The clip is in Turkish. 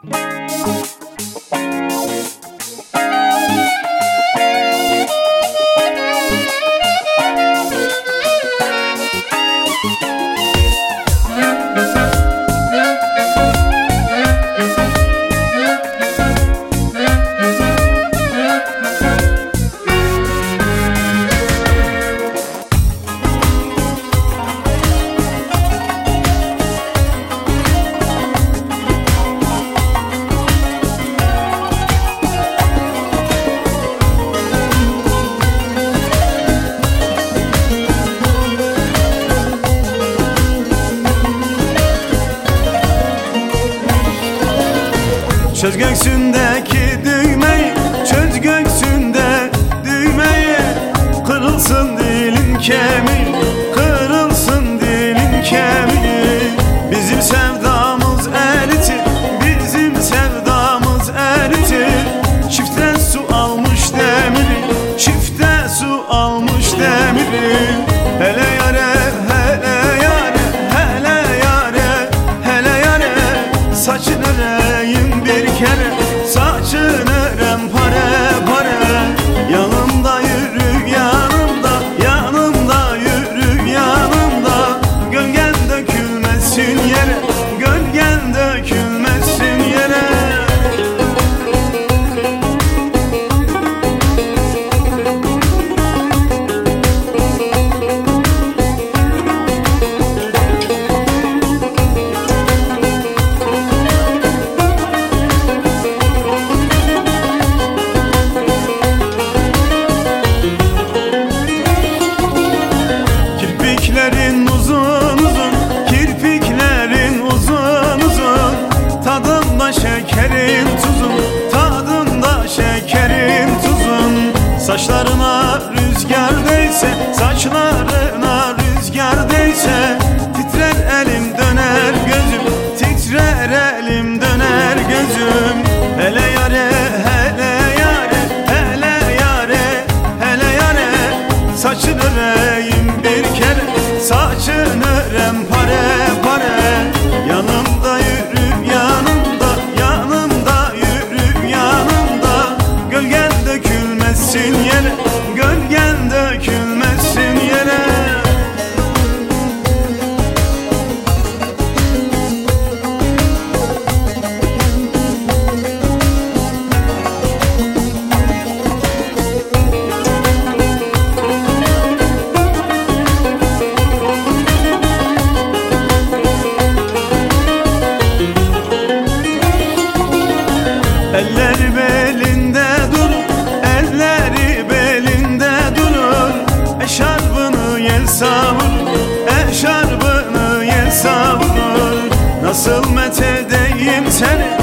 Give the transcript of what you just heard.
Çöz göksündeki düğmeyi, çöz göksünde düğmeyi. Kırılsın dilin kemiği, kırılsın dilin kemiği. Bizim sevdamız eritir, bizim sevdamız eritir. Çifte su almış demiri, çifte su almış demiri. Hele yare, hele yare, hele yare, hele yare. Saçın öreyim bir kere, saçın örem pare pare. Yanımda yürü yanımda, yanımda yürü yanımda. Gölgen dökülmesin yere, gölgen dökülmesin yere. Kirpiklerin uzun uzun, kirpiklerin uzun uzun. Tadında şekerin tuzun, tadında şekerin tuzun. Saçlarına rüzgar değse, saçlarına rüzgar değse. Titrer elim döner gözüm, titrer elim döner gözüm. Hele yare, hele yare, hele yare, hele yare. Saçın öreyim bir kere, saçın örem pare pare. Yanımda yürü yanımda, yanımda yürü yanımda. Gölgen dökülmesin yere, gölgen dökülmesin yere. Elleri belinde durur, elleri belinde durur. Eşarbını yel savurur, eşarbını yel savurur. Nasıl methedeyim seni,